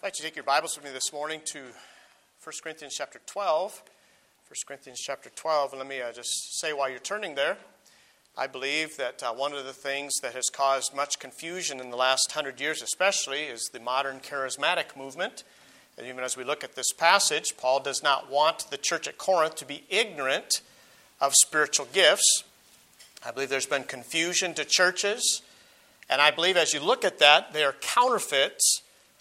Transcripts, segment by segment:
I'd like you to take your Bibles with me this morning to 1 Corinthians chapter 12. 1 Corinthians chapter 12, and let me just say while you're turning there, I believe that one of the things that has caused much confusion in the last 100 years especially is the modern charismatic movement. And even as we look at this passage, Paul does not want the church at Corinth to be ignorant of spiritual gifts. I believe there's been confusion to churches, and I believe as you look at that, they are counterfeits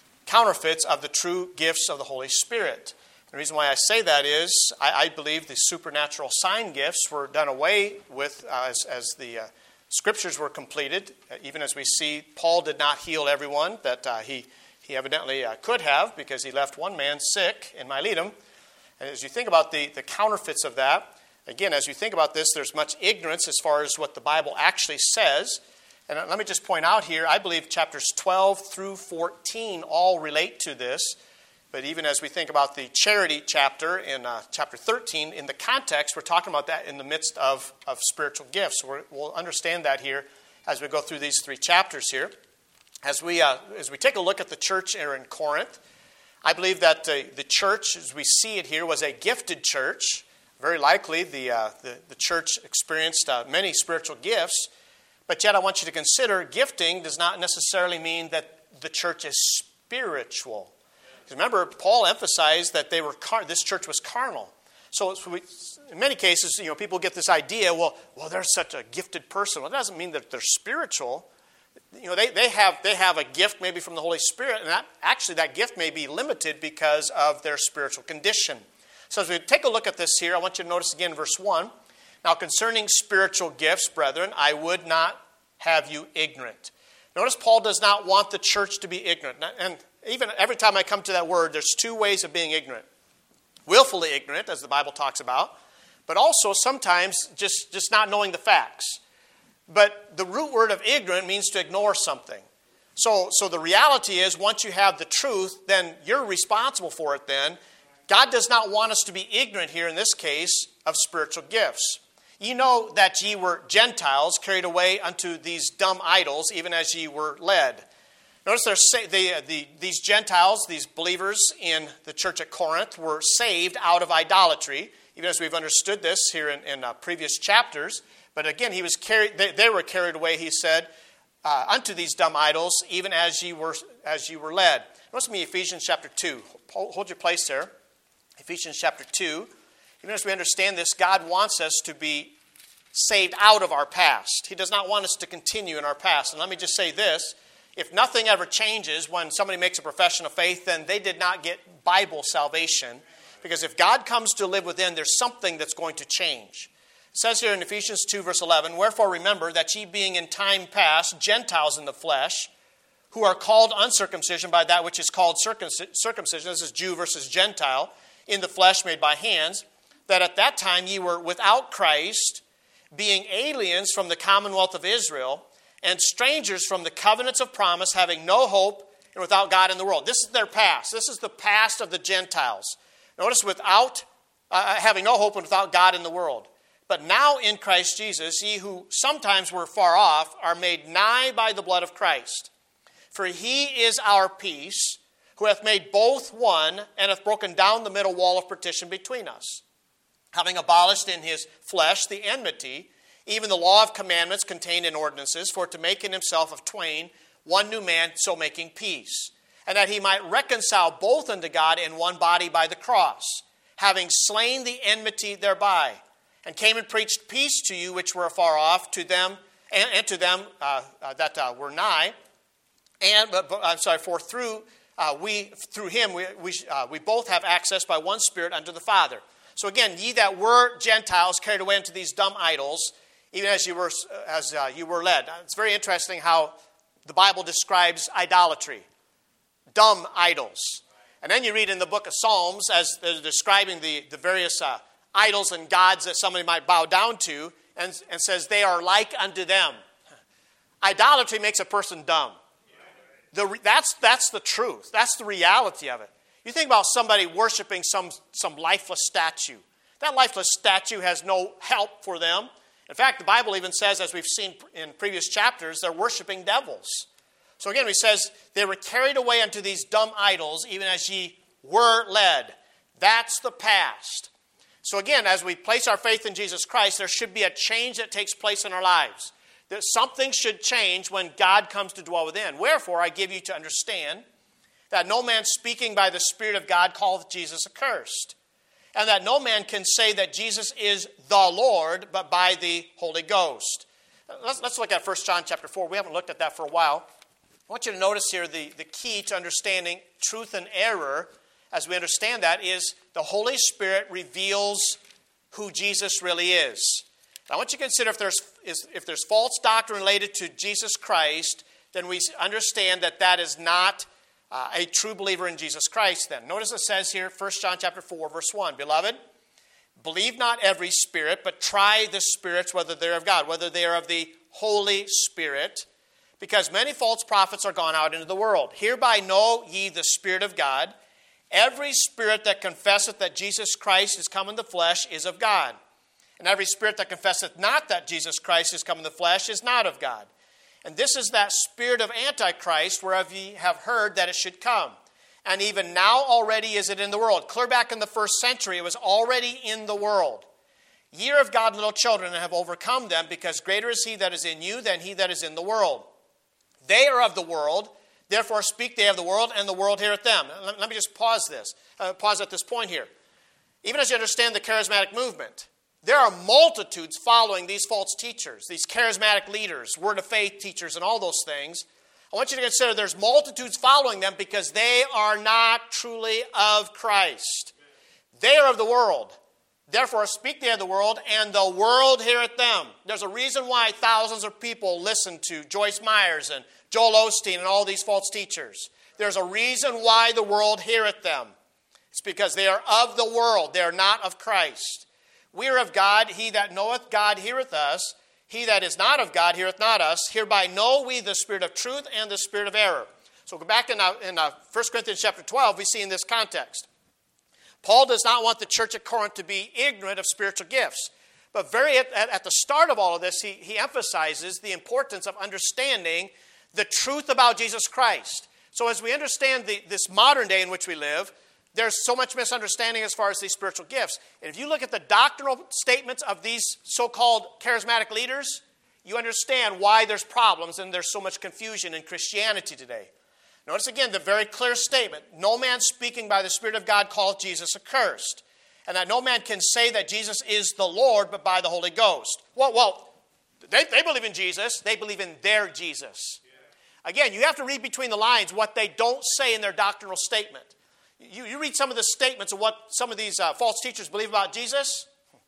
of the true gifts of the Holy Spirit. The reason why I say that is I believe the supernatural sign gifts were done away with as the Scriptures were completed. Even as we see, Paul did not heal everyone that he evidently could have, because he left one man sick in Miletum. And as you think about the counterfeits of that, again, as you think about this, there's much ignorance as far as what the Bible actually says. And let me just point out here, I believe chapters 12 through 14 all relate to this. But even as we think about the charity chapter in chapter 13, in the context, we're talking about that in the midst of spiritual gifts. We'll understand that here as we go through these three chapters here. As we take a look at the church here in Corinth, I believe that the church, as we see it here, was a gifted church. Very likely the church experienced many spiritual gifts. But yet I want you to consider gifting does not necessarily mean that the church is spiritual. Remember, Paul emphasized that this church was carnal. So in many cases, people get this idea, well, they're such a gifted person. Well, that doesn't mean that they're spiritual. They have a gift maybe from the Holy Spirit, and that gift may be limited because of their spiritual condition. So as we take a look at this here, I want you to notice again verse 1. Now, concerning spiritual gifts, brethren, I would not have you ignorant. Notice Paul does not want the church to be ignorant. And even every time I come to that word, there's two ways of being ignorant. Willfully ignorant, as the Bible talks about, but also sometimes just not knowing the facts. But the root word of ignorant means to ignore something. So the reality is, once you have the truth, then you're responsible for it then. God does not want us to be ignorant here in this case of spiritual gifts. Ye know that ye were Gentiles, carried away unto these dumb idols, even as ye were led. Notice these Gentiles, these believers in the church at Corinth, were saved out of idolatry, even as we've understood this here in previous chapters. But again, they were carried away, he said, unto these dumb idols, even as ye were led. Notice me Ephesians chapter 2. Hold your place there. Ephesians chapter 2. Even as we understand this, God wants us to be saved out of our past. He does not want us to continue in our past. And let me just say this. If nothing ever changes when somebody makes a profession of faith, then they did not get Bible salvation. Because if God comes to live within, there's something that's going to change. It says here in Ephesians 2, verse 11, Wherefore remember that ye being in time past Gentiles in the flesh, who are called uncircumcision by that which is called circumcision, this is Jew versus Gentile, in the flesh made by hands, that at that time ye were without Christ, being aliens from the commonwealth of Israel, and strangers from the covenants of promise, having no hope and without God in the world. This is their past. This is the past of the Gentiles. Notice, without having no hope and without God in the world. But now in Christ Jesus, ye who sometimes were far off are made nigh by the blood of Christ. For he is our peace, who hath made both one, and hath broken down the middle wall of partition between us, having abolished in his flesh the enmity, even the law of commandments contained in ordinances, for to make in himself of twain one new man, so making peace, and that he might reconcile both unto God in one body by the cross, having slain the enmity thereby, and came and preached peace to you which were afar off, to them and to them that were nigh. For through him we both have access by one Spirit unto the Father. So again, ye that were Gentiles carried away into these dumb idols, even as you were led. It's very interesting how the Bible describes idolatry, dumb idols. And then you read in the book of Psalms, as they're describing the various idols and gods that somebody might bow down to, and says they are like unto them. Idolatry makes a person dumb. That's the truth. That's the reality of it. You think about somebody worshiping some lifeless statue. That lifeless statue has no help for them. In fact, the Bible even says, as we've seen in previous chapters, they're worshiping devils. So again, he says, they were carried away unto these dumb idols, even as ye were led. That's the past. So again, as we place our faith in Jesus Christ, there should be a change that takes place in our lives. That something should change when God comes to dwell within. Wherefore, I give you to understand that no man speaking by the Spirit of God calleth Jesus accursed. And that no man can say that Jesus is the Lord, but by the Holy Ghost. Let's look at 1 John chapter 4. We haven't looked at that for a while. I want you to notice here the key to understanding truth and error, as we understand that, is the Holy Spirit reveals who Jesus really is. I want you to consider if there's false doctrine related to Jesus Christ, then we understand that is not a true believer in Jesus Christ then. Notice it says here, 1 John chapter 4, verse 1, Beloved, believe not every spirit, but try the spirits whether they are of God, whether they are of the Holy Spirit, because many false prophets are gone out into the world. Hereby know ye the Spirit of God. Every spirit that confesseth that Jesus Christ is come in the flesh is of God. And every spirit that confesseth not that Jesus Christ is come in the flesh is not of God. And this is that spirit of Antichrist, whereof ye have heard that it should come. And even now already is it in the world. Clear back in the first century, it was already in the world. Ye are of God, little children, and have overcome them, because greater is he that is in you than he that is in the world. They are of the world, therefore speak they of the world, and the world heareth them. Let me just pause at this point here. Even as you understand the charismatic movement, there are multitudes following these false teachers, these charismatic leaders, word of faith teachers, and all those things. I want you to consider there's multitudes following them because they are not truly of Christ. They are of the world. Therefore speak they of the world, and the world heareth them. There's a reason why thousands of people listen to Joyce Myers and Joel Osteen and all these false teachers. There's a reason why the world heareth them. It's because they are of the world. They are not of Christ. We are of God. He that knoweth God heareth us. He that is not of God heareth not us. Hereby know we the spirit of truth and the spirit of error. So go back in 1 Corinthians chapter 12, we see in this context. Paul does not want the church at Corinth to be ignorant of spiritual gifts. But at the start of all of this, he emphasizes the importance of understanding the truth about Jesus Christ. So as we understand this modern day in which we live, there's so much misunderstanding as far as these spiritual gifts. And if you look at the doctrinal statements of these so-called charismatic leaders, you understand why there's problems and there's so much confusion in Christianity today. Notice again the very clear statement. No man speaking by the Spirit of God calleth Jesus accursed. And that no man can say that Jesus is the Lord but by the Holy Ghost. Well, they believe in Jesus. They believe in their Jesus. Again, you have to read between the lines what they don't say in their doctrinal statement. You read some of the statements of what some of these false teachers believe about Jesus.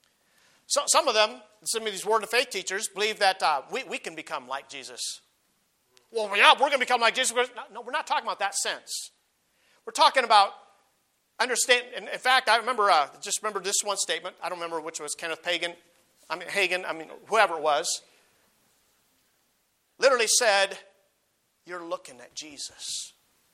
Some of these word of faith teachers believe that we can become like Jesus. Well, yeah, we're going to become like Jesus. No, we're not talking about that sense. We're talking about understand. In fact, I remember this one statement. I don't remember which was Hagen, whoever it was. Literally said, "You're looking at Jesus."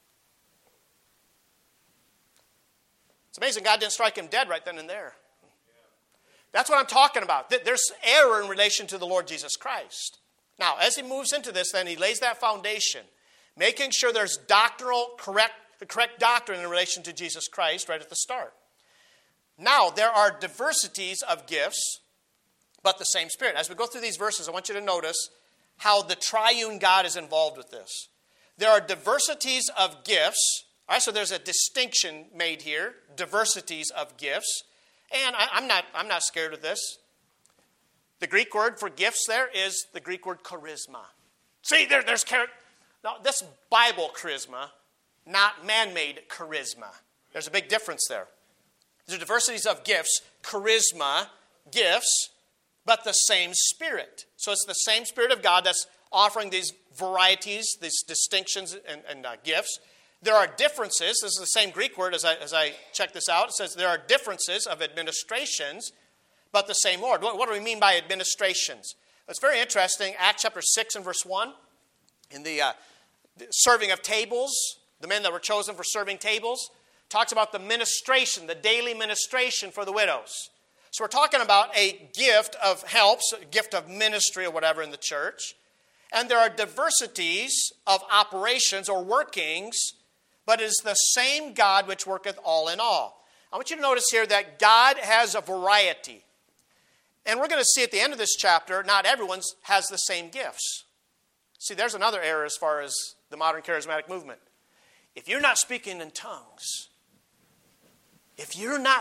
It's amazing God didn't strike him dead right then and there. That's what I'm talking about. There's error in relation to the Lord Jesus Christ. Now, as he moves into this, then he lays that foundation, making sure there's the correct doctrine in relation to Jesus Christ right at the start. Now, there are diversities of gifts, but the same Spirit. As we go through these verses, I want you to notice how the triune God is involved with this. There are diversities of gifts. All right, so there's a distinction made here, diversities of gifts. And I'm not scared of this. The Greek word for gifts there is the Greek word charisma. See, there's now this Bible charisma, not man-made charisma. There's a big difference there. There's are diversities of gifts, charisma, gifts, but the same Spirit. So it's the same Spirit of God that's offering these varieties, these distinctions and gifts. There are differences. This is the same Greek word as I check this out. It says there are differences of administrations, but the same Lord. What do we mean by administrations? It's very interesting. Acts chapter 6 and verse 1, in the serving of tables, the men that were chosen for serving tables, talks about the ministration, the daily ministration for the widows. So we're talking about a gift of helps, a gift of ministry or whatever in the church. And there are diversities of operations or workings, but it is the same God which worketh all in all. I want you to notice here that God has a variety. And we're going to see at the end of this chapter, not everyone has the same gifts. See, there's another error as far as the modern charismatic movement. If you're not speaking in tongues, this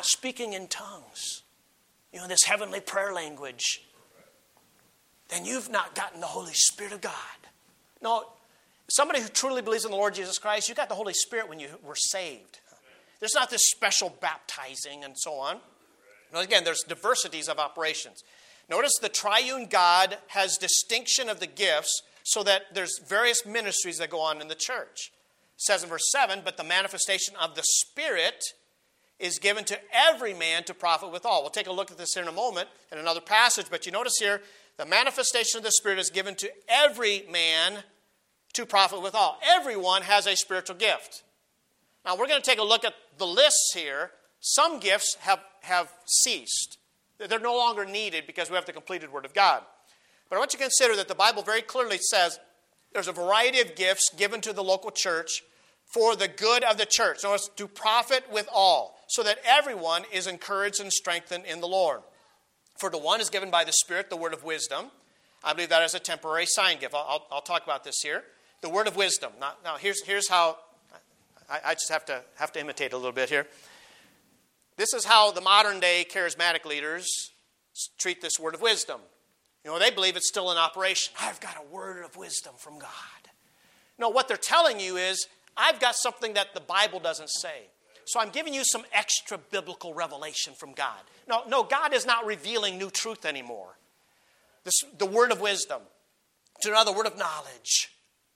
heavenly prayer language, then you've not gotten the Holy Spirit of God. No, somebody who truly believes in the Lord Jesus Christ, you got the Holy Spirit when you were saved. There's not this special baptizing and so on. Now, again, there's diversities of operations. Notice the triune God has distinction of the gifts so that there's various ministries that go on in the church. It says in verse 7, but the manifestation of the Spirit is given to every man to profit withal. We'll take a look at this here in a moment in another passage, but you notice here, the manifestation of the Spirit is given to every man to profit withal. Everyone has a spiritual gift. Now, we're going to take a look at the lists here. Some gifts have ceased. They're no longer needed because we have the completed Word of God. But I want you to consider that the Bible very clearly says there's a variety of gifts given to the local church for the good of the church. Notice, to profit with all, so that everyone is encouraged and strengthened in the Lord. For the one is given by the Spirit the word of wisdom. I believe that is a temporary sign gift. I'll talk about this here. The word of wisdom. Now here's how I just have to imitate a little bit here. This is how the modern day charismatic leaders treat this word of wisdom. They believe it's still in operation. I've got a word of wisdom from God. No, what they're telling you is, I've got something that the Bible doesn't say. So I'm giving you some extra biblical revelation from God. No, God is not revealing new truth anymore. The word of wisdom. To another, word of knowledge.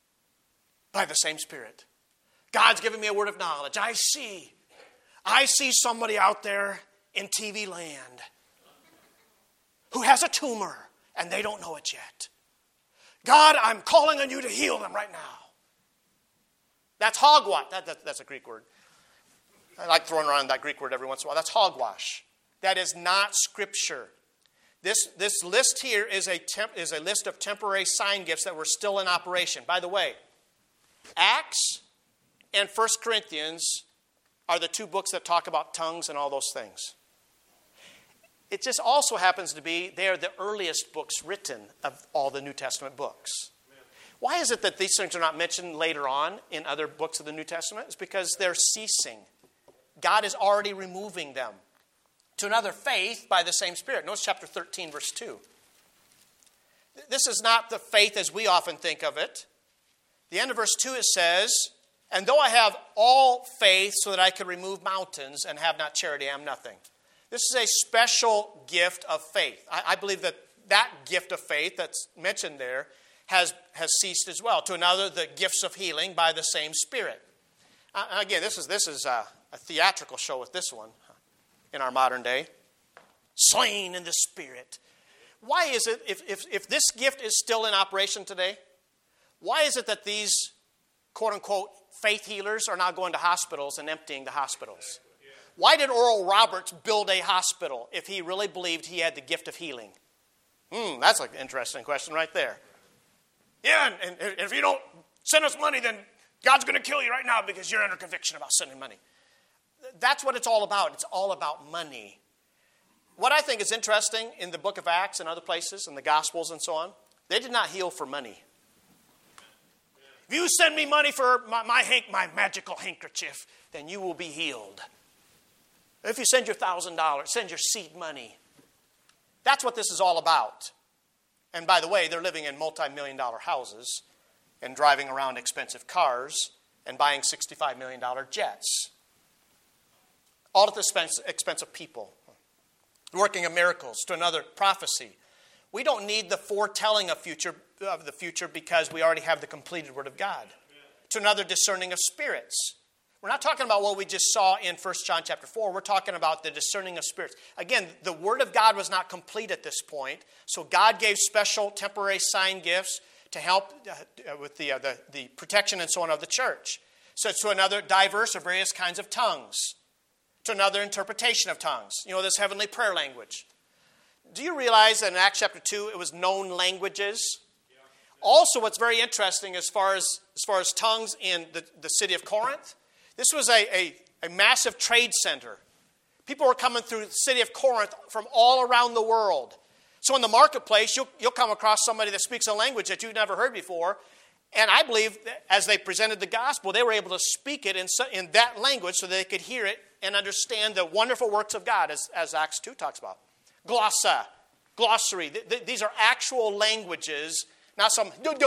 By the same Spirit. God's giving me a word of knowledge. I see somebody out there in TV land who has a tumor and they don't know it yet. God, I'm calling on you to heal them right now. That's hogwash. That's a Greek word. I like throwing around that Greek word every once in a while. That's hogwash. That is not Scripture. This list here is a list of temporary sign gifts that were still in operation. By the way, Acts and 1 Corinthians are the two books that talk about tongues and all those things. It just also happens to be they are the earliest books written of all the New Testament books. Why is it that these things are not mentioned later on in other books of the New Testament? It's because they're ceasing. God is already removing them. To another, faith by the same Spirit. Notice chapter 13, verse 2. This is not the faith as we often think of it. The end of verse 2, it says, and though I have all faith so that I could remove mountains and have not charity, I am nothing. This is a special gift of faith. I believe that gift of faith that's mentioned there has ceased as well. To another, the gifts of healing by the same Spirit. Again, this is a theatrical show with this one in our modern day. Slain in the Spirit. Why is it, if this gift is still in operation today, why is it that these quote-unquote faith healers are now going to hospitals and emptying the hospitals? Why did Oral Roberts build a hospital if he really believed he had the gift of healing? That's an interesting question right there. Yeah, and if you don't send us money, then God's going to kill you right now because you're under conviction about sending money. That's what it's all about. It's all about money. What I think is interesting in the book of Acts and other places, and the Gospels and so on, they did not heal for money. If you send me money for my magical handkerchief, then you will be healed. If you send your $1,000, send your seed money. That's what this is all about. And by the way, they're living in multi-million-dollar houses and driving around expensive cars and buying $65 million jets. All at the expense of people. Working of miracles. To another, prophecy. We don't need the foretelling of the future because we already have the completed Word of God. To another, discerning of spirits. We're not talking about what we just saw in 1 John chapter 4. We're talking about the discerning of spirits. Again, the Word of God was not complete at this point. So God gave special temporary sign gifts to help with the protection and so on of the church. So to another, diverse or various kinds of tongues. To another, interpretation of tongues. This heavenly prayer language. Do you realize that in Acts chapter 2 it was known languages? Also, what's very interesting as far as tongues in the city of Corinth, this was a massive trade center. People were coming through the city of Corinth from all around the world. So in the marketplace, you'll come across somebody that speaks a language that you've never heard before. And I believe that as they presented the gospel, they were able to speak it in that language so they could hear it and understand the wonderful works of God, as Acts 2 talks about. Glossary. These are actual languages, not some...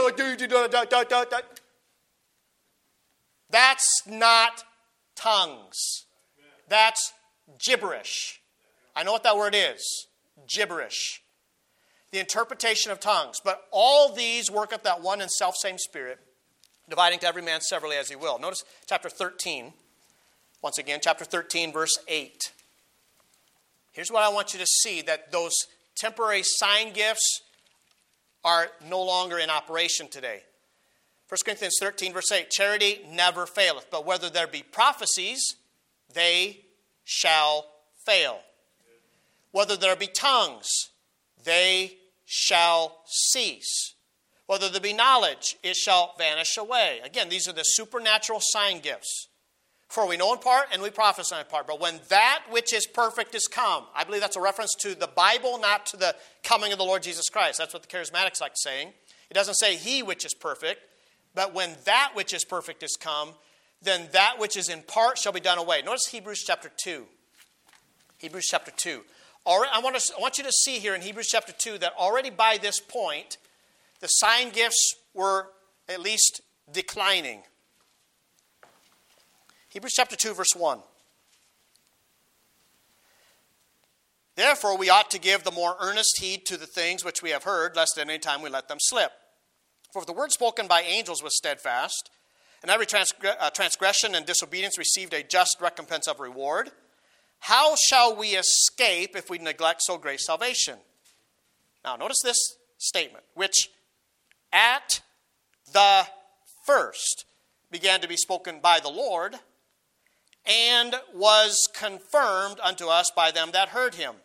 That's not tongues. That's gibberish. I know what that word is. Gibberish. The interpretation of tongues. But all these work at that one and self-same Spirit, dividing to every man severally as he will. Notice chapter 13. Once again, chapter 13, verse 8. Here's what I want you to see, that those temporary sign gifts are no longer in operation today. 1 Corinthians 13, verse 8, charity never faileth, but whether there be prophecies, they shall fail. Whether there be tongues, they shall cease. Whether there be knowledge, it shall vanish away. Again, these are the supernatural sign gifts. For we know in part and we prophesy in part. But when that which is perfect is come, I believe that's a reference to the Bible, not to the coming of the Lord Jesus Christ. That's what the charismatics like saying. It doesn't say he which is perfect, but when that which is perfect is come, then that which is in part shall be done away. Notice Hebrews chapter 2. Hebrews chapter 2. I want you to see here in Hebrews chapter 2 that already by this point, the sign gifts were at least declining. Hebrews chapter 2, verse 1. Therefore, we ought to give the more earnest heed to the things which we have heard, lest at any time we let them slip. For if the word spoken by angels was steadfast, and every transgression and disobedience received a just recompense of reward, how shall we escape if we neglect so great salvation? Now, notice this statement, which at the first began to be spoken by the Lord, and was confirmed unto us by them that heard him.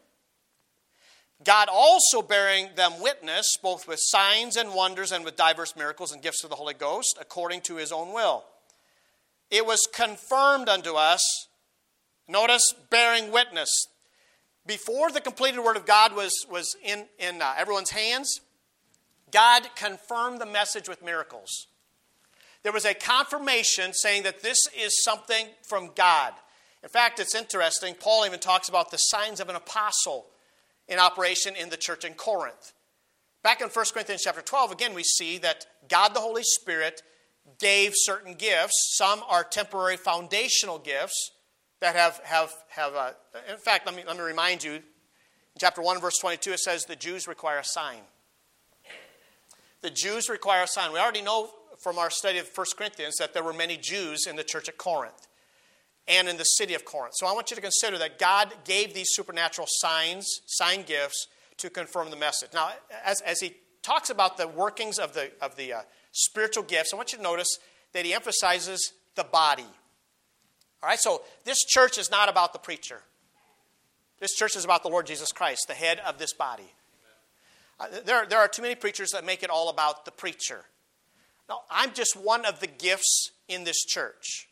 God also bearing them witness, both with signs and wonders and with diverse miracles and gifts of the Holy Ghost, according to his own will. It was confirmed unto us, notice, bearing witness. Before the completed Word of God was in everyone's hands, God confirmed the message with miracles. There was a confirmation saying that this is something from God. In fact, it's interesting. Paul even talks about the signs of an apostle in operation in the church in Corinth. Back in 1 Corinthians chapter 12, again, we see that God the Holy Spirit gave certain gifts. Some are temporary foundational gifts that have in fact, let me remind you, in chapter 1, verse 22, it says the Jews require a sign. The Jews require a sign. We already know from our study of 1 Corinthians that there were many Jews in the church at Corinth and in the city of Corinth. So I want you to consider that God gave these supernatural sign gifts to confirm the message. Now, as he talks about the workings of the spiritual gifts, I want you to notice that he emphasizes the body. All right, so this church is not about the preacher. This church is about the Lord Jesus Christ, the head of this body. There are too many preachers that make it all about the preacher. Now, I'm just one of the gifts in this church.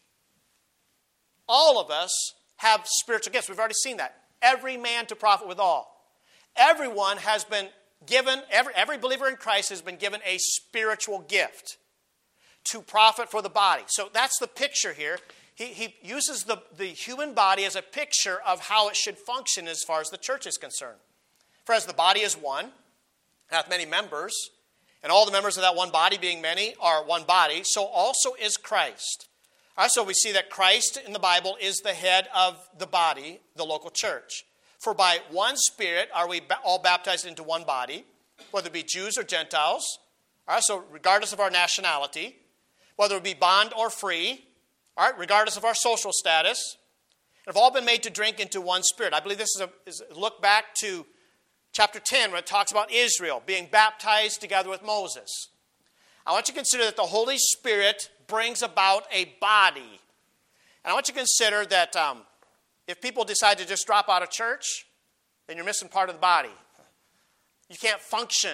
All of us have spiritual gifts. We've already seen that. Every man to profit withal. Everyone has been given, every believer in Christ has been given a spiritual gift to profit for the body. So that's the picture here. He uses the human body as a picture of how it should function as far as the church is concerned. For as the body is one, hath many members, and all the members of that one body, being many, are one body, so also is Christ. All right, so we see that Christ in the Bible is the head of the body, the local church. For by one Spirit are we all baptized into one body, whether it be Jews or Gentiles. All right, so regardless of our nationality, whether it be bond or free, all right, regardless of our social status, have all been made to drink into one Spirit. I believe this is a look back to chapter 10, where it talks about Israel being baptized together with Moses. I want you to consider that the Holy Spirit brings about a body. And I want you to consider that if people decide to just drop out of church, then you're missing part of the body. You can't function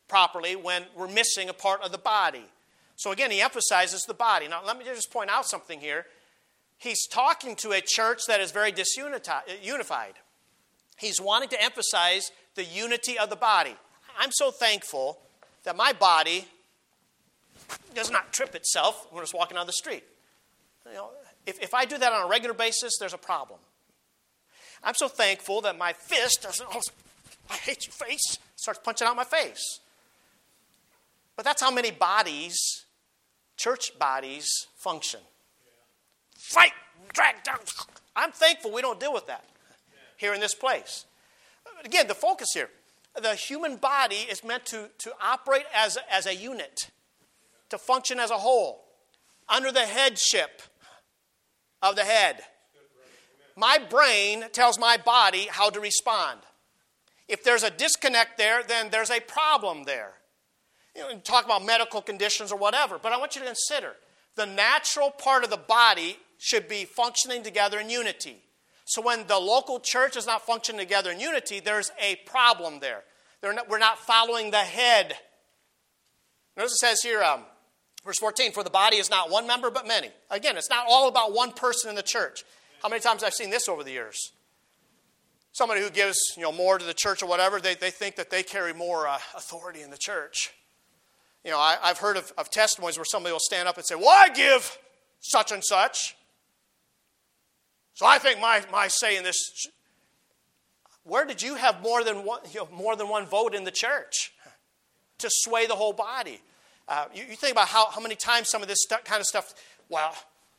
properly when we're missing a part of the body. So again, he emphasizes the body. Now, let me just point out something here. He's talking to a church that is very unified. He's wanting to emphasize the unity of the body. I'm so thankful that my body does not trip itself when it's walking down the street. You know, if I do that on a regular basis, there's a problem. I'm so thankful that my fist doesn't, I hate your face, starts punching out my face. But that's how many bodies, church bodies, function. Fight, drag down. I'm thankful we don't deal with that here in this place. Again, the focus here. The human body is meant to operate as a unit, to function as a whole, under the headship of the head. My brain tells my body how to respond. If there's a disconnect there, then there's a problem there. You know, talk about medical conditions or whatever, but I want you to consider the natural part of the body should be functioning together in unity. So when the local church is not functioning together in unity, there's a problem there. We're not following the head. Notice it says here, verse 14, for the body is not one member but many. Again, it's not all about one person in the church. How many times I've seen this over the years? Somebody who gives more to the church or whatever, they think that they carry more authority in the church. You know, I've heard of testimonies where somebody will stand up and say, well, I give such and such. So I think my say in this. Where did you have more than one vote in the church to sway the whole body? You think about how many times some of this kind of stuff, well,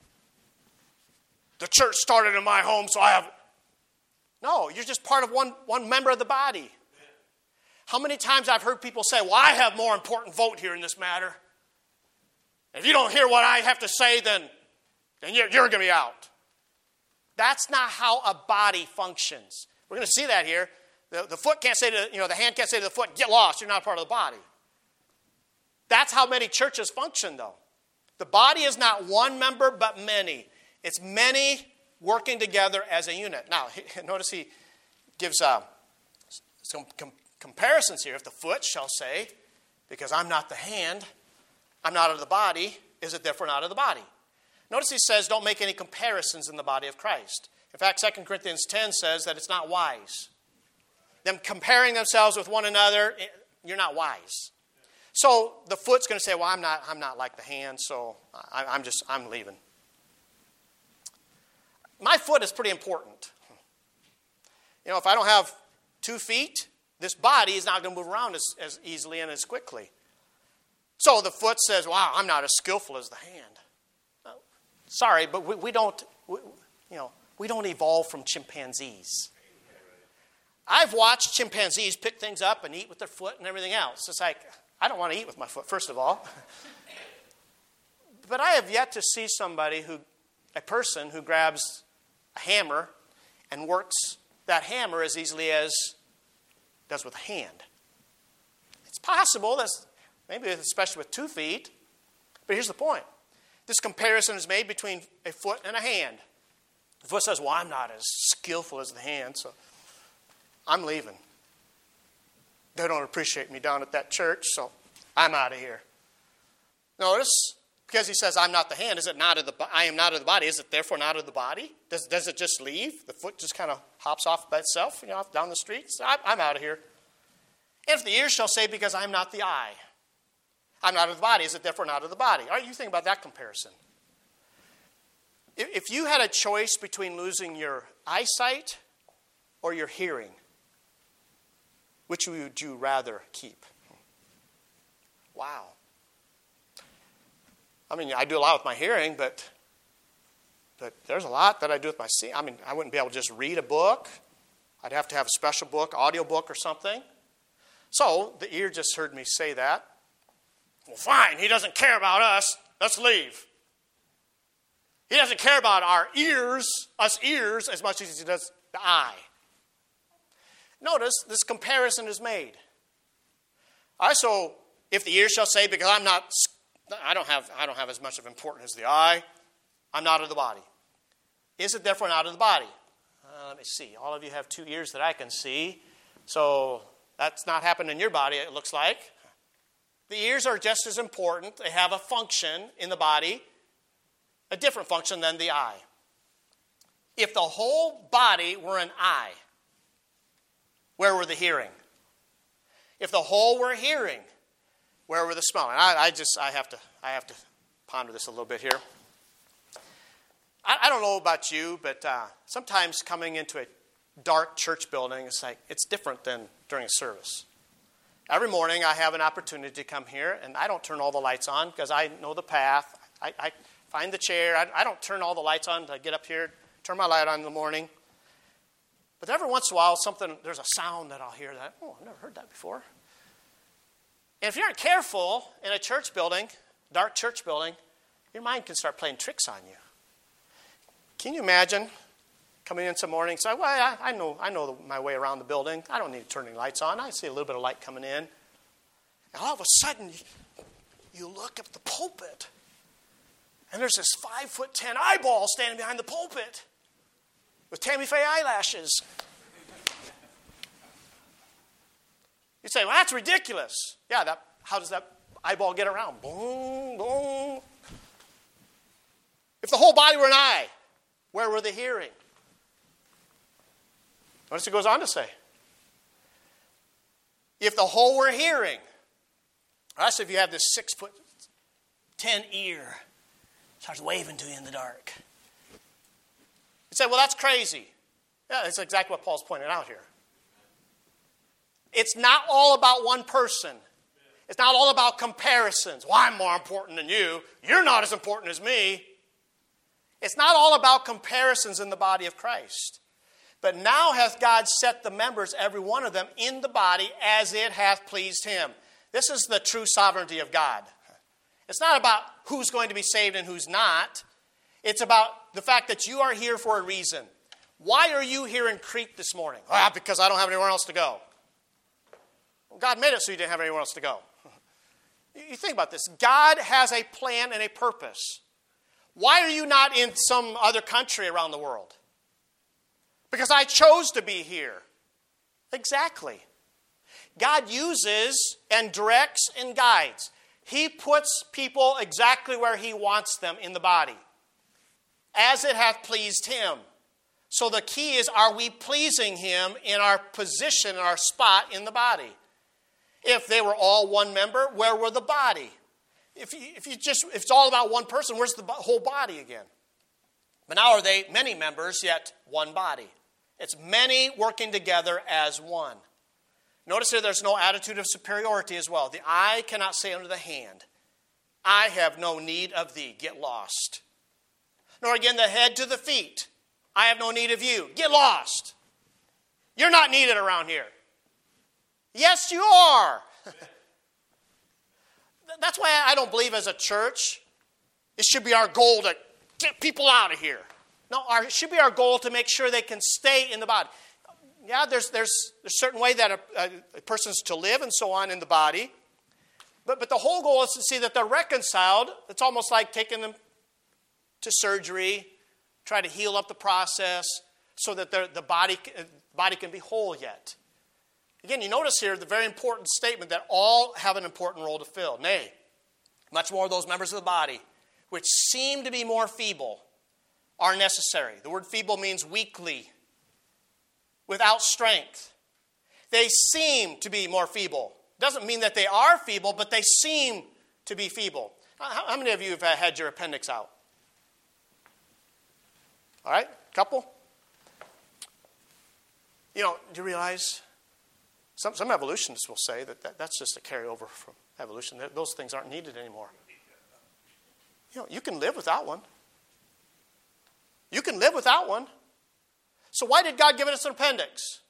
the church started in my home, so I have. No, you're just part of one member of the body. How many times I've heard people say, well, I have more important vote here in this matter. If you don't hear what I have to say, then you're going to be out. That's not how a body functions. We're going to see that here. The foot can't say to, the hand can't say to the foot, get lost, you're not a part of the body. That's how many churches function, though. The body is not one member, but many. It's many working together as a unit. Now, notice he gives some comparisons here. If the foot shall say, because I'm not the hand, I'm not of the body, is it therefore not of the body? Notice he says, don't make any comparisons in the body of Christ. In fact, 2 Corinthians 10 says that it's not wise. Them comparing themselves with one another, you're not wise. So the foot's going to say, well, I'm not like the hand, so I'm leaving. My foot is pretty important. If I don't have 2 feet, this body is not going to move around as easily and as quickly. So the foot says, wow, I'm not as skillful as the hand. Sorry, but we don't evolve from chimpanzees. I've watched chimpanzees pick things up and eat with their foot and everything else. It's like, I don't want to eat with my foot, first of all. But I have yet to see a person who grabs a hammer and works that hammer as easily as does with a hand. It's possible, maybe especially with 2 feet, but here's the point. This comparison is made between a foot and a hand. The foot says, well, I'm not as skillful as the hand, so I'm leaving. They don't appreciate me down at that church, so I'm out of here. Notice, because he says, I'm not the hand, I am not of the body, is it therefore not of the body? Does it just leave? The foot just kind of hops off by itself, down the street? So I'm out of here. And if the ear shall say, because I'm not the eye, I'm not of the body, is it therefore not of the body? All right, you think about that comparison. If you had a choice between losing your eyesight or your hearing, which would you rather keep? Wow. I mean, I do a lot with my hearing, but there's a lot that I do with my seeing. I mean, I wouldn't be able to just read a book. I'd have to have a special book, audio book or something. So the ear just heard me say that. Well, fine, he doesn't care about us. Let's leave. He doesn't care about us ears, as much as he does the eye. Notice this comparison is made. All right, so if the ear shall say, because I don't have as much of importance as the eye, I'm not of the body. Is it therefore not of the body? Let me see. All of you have 2 ears that I can see, so that's not happened in your body, it looks like. The ears are just as important. They have a function in the body, a different function than the eye. If the whole body were an eye, where were the hearing? If the whole were hearing, where were the smelling? I have to ponder this a little bit here. I don't know about you, but sometimes coming into a dark church building, it's different than during a service. Every morning I have an opportunity to come here, and I don't turn all the lights on because I know the path. I find the chair. I don't turn all the lights on until I get up here, turn my light on in the morning. But every once in a while, there's a sound that I'll hear that, I've never heard that before. And if you're not careful in a church building, dark church building, your mind can start playing tricks on you. Can you imagine coming in some morning and say, well, I know my way around the building. I don't need to turn any lights on. I see a little bit of light coming in. And all of a sudden, you look at the pulpit, and there's this 5'10" eyeball standing behind the pulpit with Tammy Faye eyelashes. You say, well, that's ridiculous. Yeah, how does that eyeball get around? Boom, boom. If the whole body were an eye, where were the hearing? Notice it goes on to say, if the whole were hearing, that's if you have this 6'10" ear, starts waving to you in the dark. You say, well, that's crazy. Yeah, that's exactly what Paul's pointing out here. It's not all about one person. It's not all about comparisons. Well, I'm more important than you. You're not as important as me. It's not all about comparisons in the body of Christ. But now hath God set the members, every one of them, in the body as it hath pleased him. This is the true sovereignty of God. It's not about who's going to be saved and who's not. It's about the fact that you are here for a reason. Why are you here in Crete this morning? Well, because I don't have anywhere else to go. Well, God made it so you didn't have anywhere else to go. You think about this. God has a plan and a purpose. Why are you not in some other country around the world? Because I chose to be here. Exactly. God uses and directs and guides. He puts people exactly where he wants them in the body, as it hath pleased him. So the key is, are we pleasing him in our position, in our spot in the body? If they were all one member, where were the body? If it's all about one person, where's the whole body again? But now are they many members, yet one body? It's many working together as one. Notice here there's no attitude of superiority as well. The eye cannot say unto the hand, I have no need of thee, get lost. Nor again the head to the feet, I have no need of you, get lost. You're not needed around here. Yes, you are. That's why I don't believe as a church it should be our goal to get people out of here. No, it should be our goal to make sure they can stay in the body. Yeah, there's a certain way that a person's to live and so on in the body. But the whole goal is to see that they're reconciled. It's almost like taking them to surgery, try to heal up the process so that the body can be whole yet. Again, you notice here the very important statement that all have an important role to fill. Nay, much more those members of the body, which seem to be more feeble, are necessary. The word feeble means weakly, without strength. They seem to be more feeble. Doesn't mean that they are feeble, but they seem to be feeble. How many of you have had your appendix out? All right, couple? You know, do you realize some evolutionists will say that that's just a carryover from evolution. Those things aren't needed anymore. You know, you can live without one. You can live without one. So why did God give us an appendix?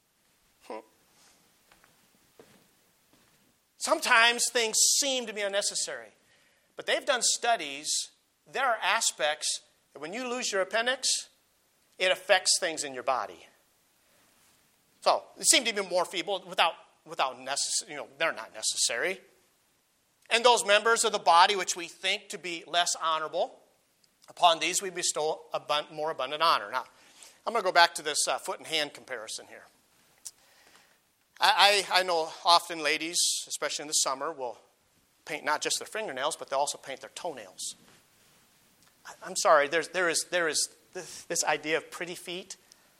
Sometimes things seem to be unnecessary. But they've done studies. There are aspects that when you lose your appendix, it affects things in your body. So they seem to be more feeble without necessary. They're not necessary. And those members of the body which we think to be less honorable, upon these we bestow more abundant honor. Now, I'm going to go back to this foot and hand comparison here. I know often ladies, especially in the summer, will paint not just their fingernails, but they also paint their toenails. I'm sorry, there is this idea of pretty feet.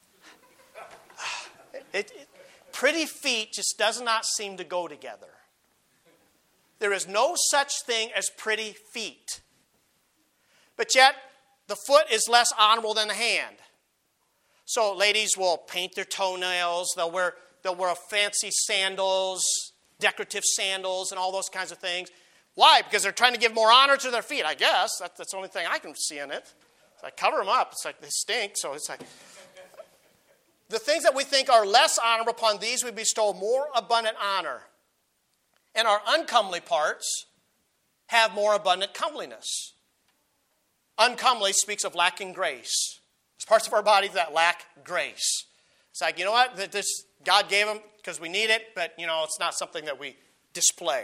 Pretty feet just does not seem to go together. There is no such thing as pretty feet. But yet, the foot is less honorable than the hand. So ladies will paint their toenails, they'll wear fancy sandals, decorative sandals, and all those kinds of things. Why? Because they're trying to give more honor to their feet, I guess. That's the only thing I can see in it. So I cover them up. It's like they stink, so it's like... The things that we think are less honorable, upon these we bestow more abundant honor. And our uncomely parts have more abundant comeliness. Uncomely speaks of lacking grace. There's parts of our bodies that lack grace. It's like, you know what? This God gave them because we need it, but, it's not something that we display.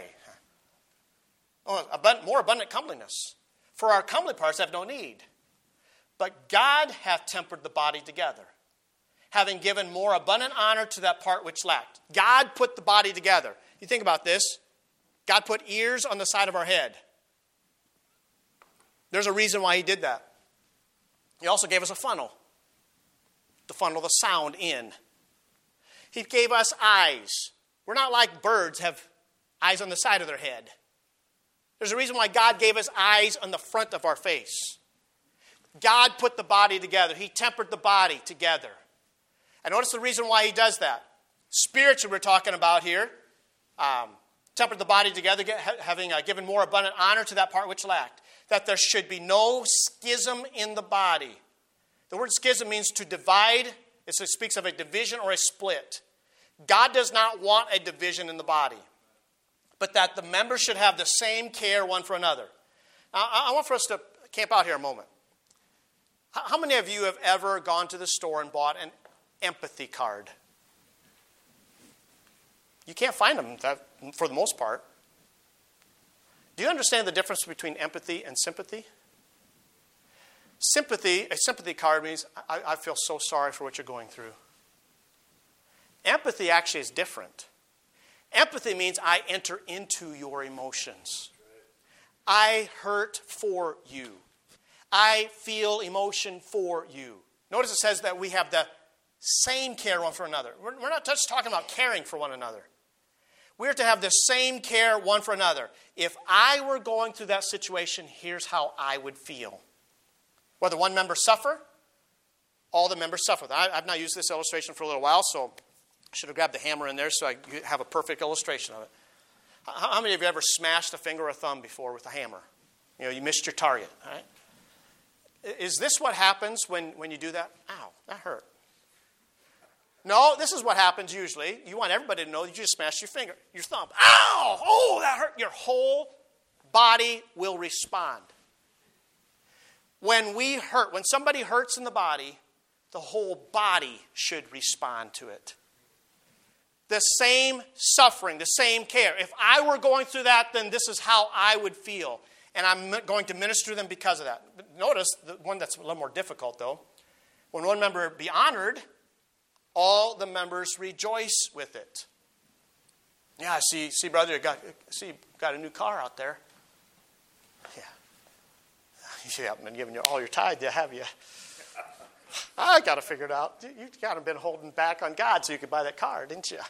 More abundant comeliness. For our comely parts have no need. But God hath tempered the body together, having given more abundant honor to that part which lacked. God put the body together. You think about this. God put ears on the side of our head. There's a reason why he did that. He also gave us a funnel to funnel the sound in. He gave us eyes. We're not like birds have eyes on the side of their head. There's a reason why God gave us eyes on the front of our face. God put the body together. He tempered the body together. And notice the reason why he does that. Spiritually, we're talking about here. Tempered the body together, having given more abundant honor to that part which lacked. That there should be no schism in the body. The word schism means to divide. It speaks of a division or a split. God does not want a division in the body, but that the members should have the same care one for another. Now, I want for us to camp out here a moment. How many of you have ever gone to the store and bought an empathy card? You can't find them for the most part. Do you understand the difference between empathy and sympathy? Sympathy, a sympathy card means, I feel so sorry for what you're going through. Empathy actually is different. Empathy means I enter into your emotions. I hurt for you. I feel emotion for you. Notice it says that we have the same care one for another. We're not just talking about caring for one another. We're to have the same care one for another. If I were going through that situation, here's how I would feel. Whether one member suffer, all the members suffer. I've not used this illustration for a little while, so I should have grabbed the hammer in there so I could have a perfect illustration of it. How many of you ever smashed a finger or a thumb before with a hammer? You missed your target, right? Is this what happens when you do that? Ow, that hurt. No, this is what happens usually. You want everybody to know that you just smashed your finger, your thumb. Ow! Oh, that hurt. Your whole body will respond. When we hurt, when somebody hurts in the body, the whole body should respond to it. The same suffering, the same care. If I were going through that, then this is how I would feel. And I'm going to minister to them because of that. But notice, the one that's a little more difficult, though. When one member be honored, all the members rejoice with it. Yeah, see, brother, you got a new car out there. Yeah. You haven't been giving you all your tithe, have you? I got to figure it out. You got to been holding back on God so you could buy that car, didn't you?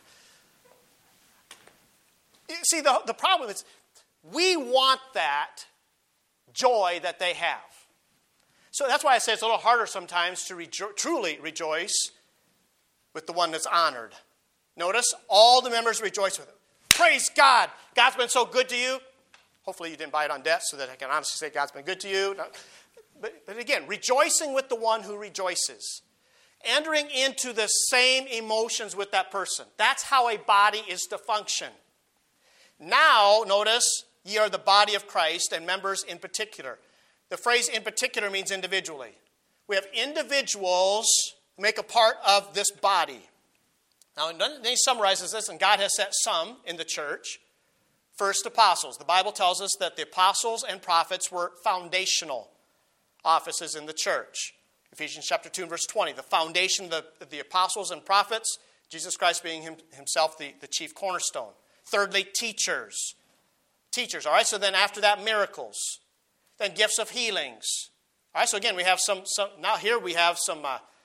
You see, the problem is we want that joy that they have. So that's why I say it's a little harder sometimes to truly rejoice with the one that's honored. Notice, all the members rejoice with it. Praise God. God's been so good to you. Hopefully you didn't buy it on debt so that I can honestly say God's been good to you. But again, rejoicing with the one who rejoices. Entering into the same emotions with that person. That's how a body is to function. Now, notice, ye are the body of Christ and members in particular. The phrase in particular means individually. We have individuals who make a part of this body. Now, then he summarizes this, and God has set some in the church. First, apostles. The Bible tells us that the apostles and prophets were foundational offices in the church. Ephesians chapter 2 and verse 20. The foundation of the apostles and prophets, Jesus Christ being himself the chief cornerstone. Thirdly, teachers. Teachers. All right, so then after that, miracles. Then gifts of healings. All right, so again, we have some now here we have some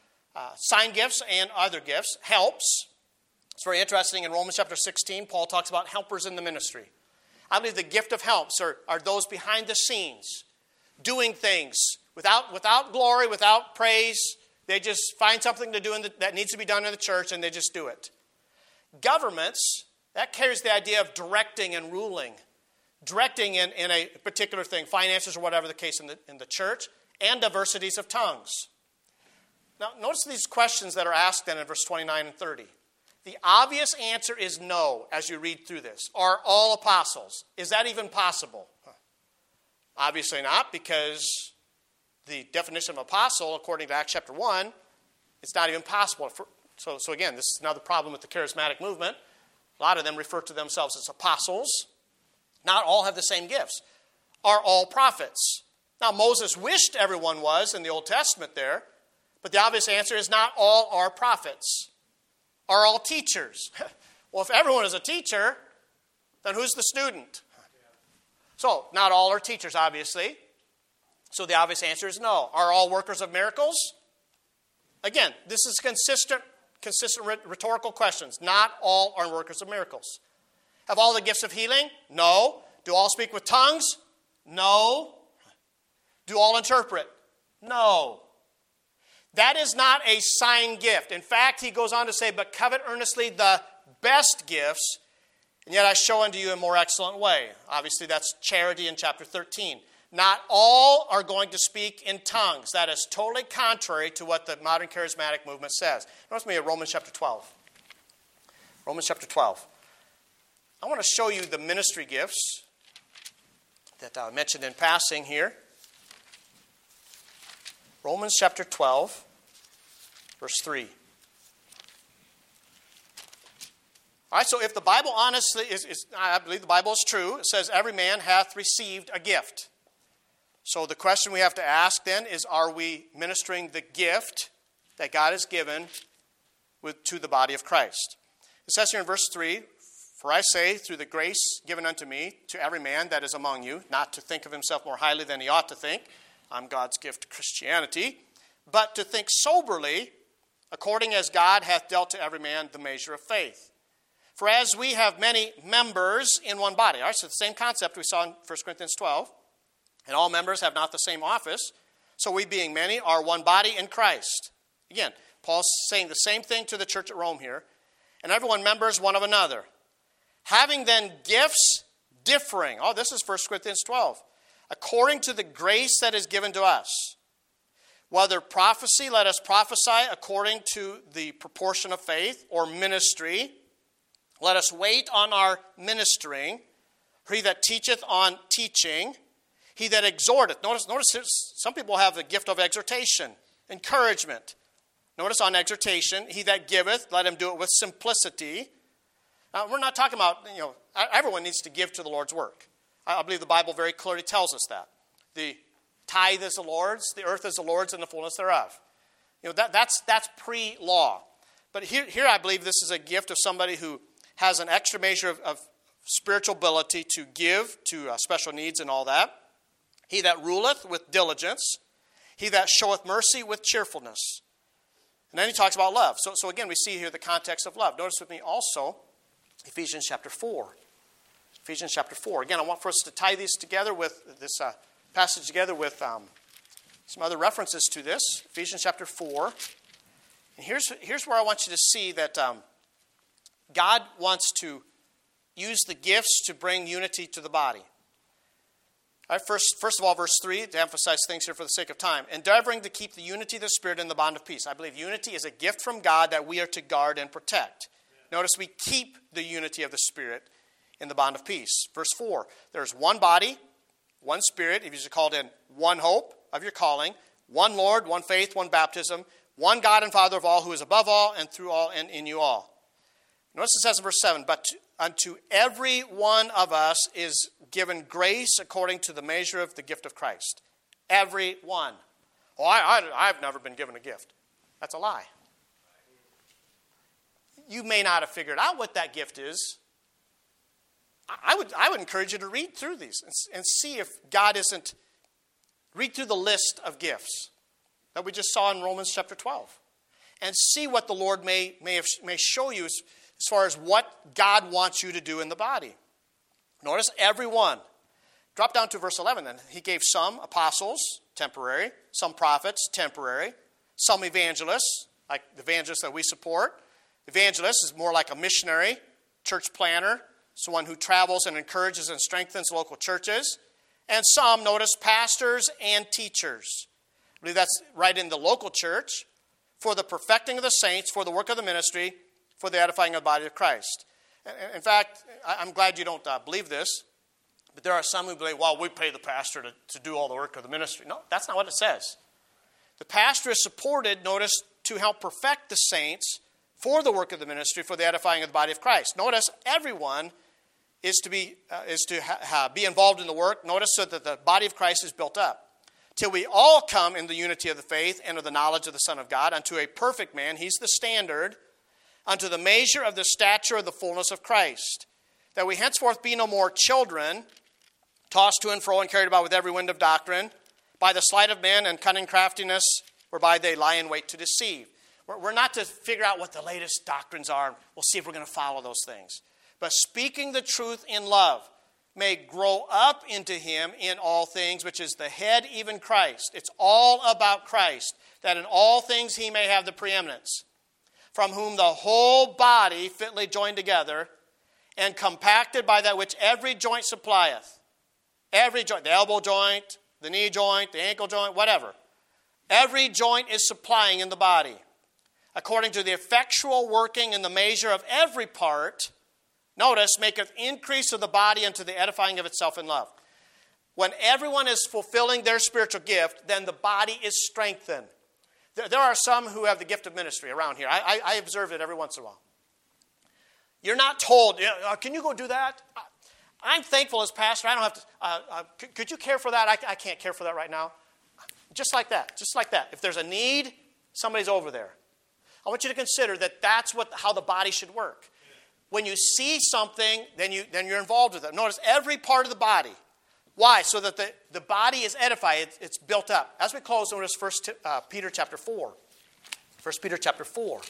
sign gifts and other gifts. Helps. It's very interesting. In Romans chapter 16, Paul talks about helpers in the ministry. I believe the gift of helps are those behind the scenes, doing things without glory, without praise. They just find something to do that needs to be done in the church, and they just do it. Governments, that carries the idea of directing and ruling. Directing in a particular thing, finances or whatever the case in the church, and diversities of tongues. Now, notice these questions that are asked then in verse 29 and 30. The obvious answer is no as you read through this. Are all apostles? Is that even possible? Obviously not, because the definition of apostle, according to Acts chapter 1, it's not even possible. So again, this is another problem with the charismatic movement. A lot of them refer to themselves as apostles. Not all have the same gifts. Are all prophets? Now, Moses wished everyone was in the Old Testament there, but the obvious answer is not all are prophets. Are all teachers? Well, if everyone is a teacher, then who's the student? So, not all are teachers, obviously. So the obvious answer is no. Are all workers of miracles? Again, this is consistent rhetorical questions. Not all are workers of miracles. Have all the gifts of healing? No. Do all speak with tongues? No. Do all interpret? No. That is not a sign gift. In fact, he goes on to say, but covet earnestly the best gifts, and yet I show unto you a more excellent way. Obviously, that's charity in chapter 13. Not all are going to speak in tongues. That is totally contrary to what the modern charismatic movement says. Notice me at Romans chapter 12. Romans chapter 12. I want to show you the ministry gifts that I mentioned in passing here. Romans chapter 12, verse 3. All right, so if the Bible honestly I believe the Bible is true, it says every man hath received a gift. So the question we have to ask then is, are we ministering the gift that God has given to the body of Christ? It says here in verse 3, for I say, through the grace given unto me, to every man that is among you, not to think of himself more highly than he ought to think, I'm God's gift to Christianity, but to think soberly, according as God hath dealt to every man the measure of faith. For as we have many members in one body. All right, so the same concept we saw in 1 Corinthians 12. And all members have not the same office. So we being many are one body in Christ. Again, Paul's saying the same thing to the church at Rome here. And everyone members one of another. Having then gifts differing. Oh, this is 1 Corinthians 12. According to the grace that is given to us. Whether prophecy, let us prophesy according to the proportion of faith, or ministry. Let us wait on our ministering. He that teacheth on teaching. He that exhorteth. Notice some people have the gift of exhortation, encouragement. Notice on exhortation, he that giveth, let him do it with simplicity. Now, we're not talking about, everyone needs to give to the Lord's work. I believe the Bible very clearly tells us that. The tithe is the Lord's, the earth is the Lord's, and the fullness thereof. That's pre-law. But here I believe this is a gift of somebody who has an extra measure of spiritual ability to give to special needs and all that. He that ruleth with diligence. He that showeth mercy with cheerfulness. And then he talks about love. So again, we see here the context of love. Notice with me also Ephesians chapter 4. Ephesians chapter 4. Again, I want for us to tie these together with this passage together with some other references to this. Ephesians chapter 4. And here's where I want you to see that God wants to use the gifts to bring unity to the body. All right, first of all, verse 3, to emphasize things here for the sake of time. Endeavoring to keep the unity of the Spirit in the bond of peace. I believe unity is a gift from God that we are to guard and protect. Yeah. Notice we keep the unity of the Spirit in the bond of peace. Verse 4, there's one body, one Spirit, if you're called in, one hope of your calling, one Lord, one faith, one baptism, one God and Father of all, who is above all and through all and in you all. Notice it says in verse 7, but unto every one of us is given grace according to the measure of the gift of Christ. Every one. Oh, I've never been given a gift. That's a lie. You may not have figured out what that gift is. I would encourage you to read through these and see if God isn't. Read through the list of gifts that we just saw in Romans chapter 12. And see what the Lord may show you as far as what God wants you to do in the body. Notice everyone. Drop down to verse 11 then. He gave some apostles, temporary, some prophets, temporary, some evangelists, like the evangelists that we support. Evangelist is more like a missionary, church planner, someone who travels and encourages and strengthens local churches. And some, notice, pastors and teachers. I believe that's right in the local church. For the perfecting of the saints, for the work of the ministry, for the edifying of the body of Christ. In fact, I'm glad you don't believe this, but there are some who believe, well, we pay the pastor to do all the work of the ministry. No, that's not what it says. The pastor is supported, notice, to help perfect the saints for the work of the ministry, for the edifying of the body of Christ. Notice, everyone is to be involved in the work. Notice, so that the body of Christ is built up. Till we all come in the unity of the faith and of the knowledge of the Son of God, unto a perfect man, he's the standard, unto the measure of the stature of the fullness of Christ, that we henceforth be no more children, tossed to and fro and carried about with every wind of doctrine, by the sleight of men and cunning craftiness, whereby they lie in wait to deceive. We're not to figure out what the latest doctrines are. We'll see if we're going to follow those things. But speaking the truth in love, may grow up into him in all things, which is the head, even Christ. It's all about Christ, that in all things he may have the preeminence, from whom the whole body fitly joined together and compacted by that which every joint supplieth. Every joint, the elbow joint, the knee joint, the ankle joint, whatever. Every joint is supplying in the body, according to the effectual working in the measure of every part. Notice, maketh increase of the body unto the edifying of itself in love. When everyone is fulfilling their spiritual gift, then the body is strengthened. There are some who have the gift of ministry around here. I observe it every once in a while. You're not told, can you go do that? I'm thankful as pastor. I don't have to. Could you care for that? I can't care for that right now. Just like that. Just like that. If there's a need, somebody's over there. I want you to consider that that's how the body should work. When you see something, then you're involved with it. Notice every part of the body. Why? So that the body is edified. It's built up. As we close, notice 1 Peter chapter 4. 1 Peter chapter 4.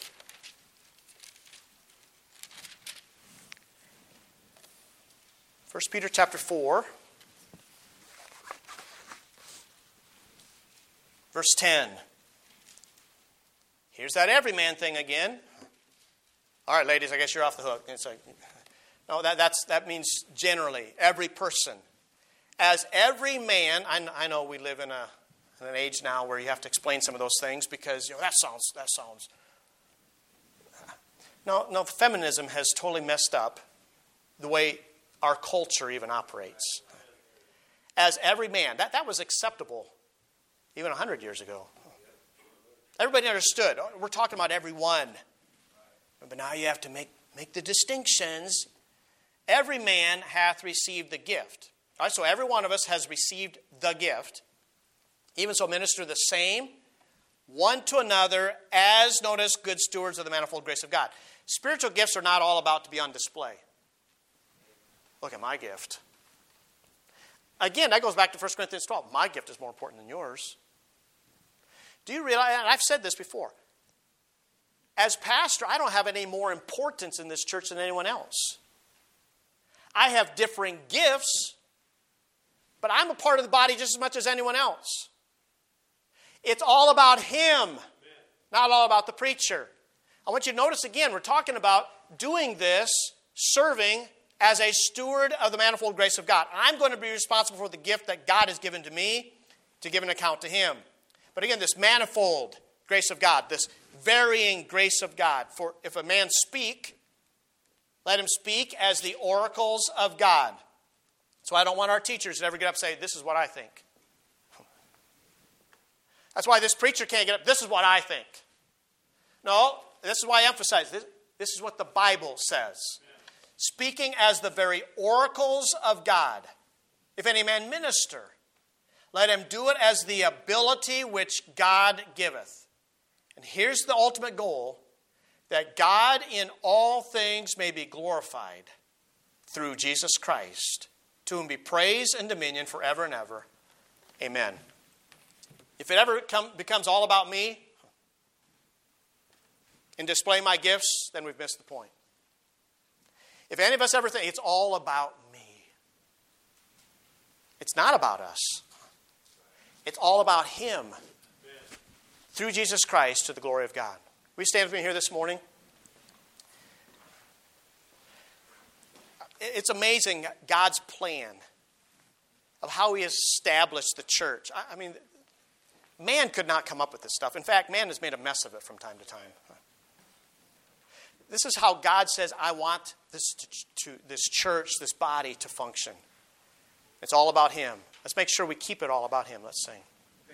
First Peter chapter 4, verse 10. Here's that every man thing again. All right, ladies, I guess you're off the hook. It's like, no, that means generally, every person. As every man, I know we live in an age now where you have to explain some of those things because that sounds. No, feminism has totally messed up the way our culture even operates. As every man, that was acceptable even 100 years ago. Everybody understood. We're talking about everyone. But now you have to make the distinctions. Every man hath received the gift. All right, so every one of us has received the gift. Even so, minister the same one to another as, notice, good stewards of the manifold grace of God. Spiritual gifts are not all about to be on display. Look at my gift. Again, that goes back to 1 Corinthians 12. My gift is more important than yours. Do you realize, and I've said this before, as pastor, I don't have any more importance in this church than anyone else. I have differing gifts, but I'm a part of the body just as much as anyone else. It's all about him, not all about the preacher. I want you to notice again, we're talking about doing this, serving as a steward of the manifold grace of God. I'm going to be responsible for the gift that God has given to me to give an account to him. But again, this manifold grace of God, this varying grace of God. For if a man speak, let him speak as the oracles of God. So I don't want our teachers to ever get up and say, this is what I think. That's why this preacher can't get up, this is what I think. No, this is why I emphasize, this is what the Bible says. Speaking as the very oracles of God. If any man minister, let him do it as the ability which God giveth. And here's the ultimate goal, that God in all things may be glorified through Jesus Christ, to whom be praise and dominion forever and ever. Amen. If it ever becomes all about me and display my gifts, then we've missed the point. If any of us ever think it's all about me, it's not about us. It's all about Him. Through Jesus Christ to the glory of God. Will you stand with me here this morning? It's amazing God's plan of how He has established the church. I mean, man could not come up with this stuff. In fact, man has made a mess of it from time to time. This is how God says, I want this church, this body to function. It's all about Him. Let's make sure we keep it all about Him. Let's sing.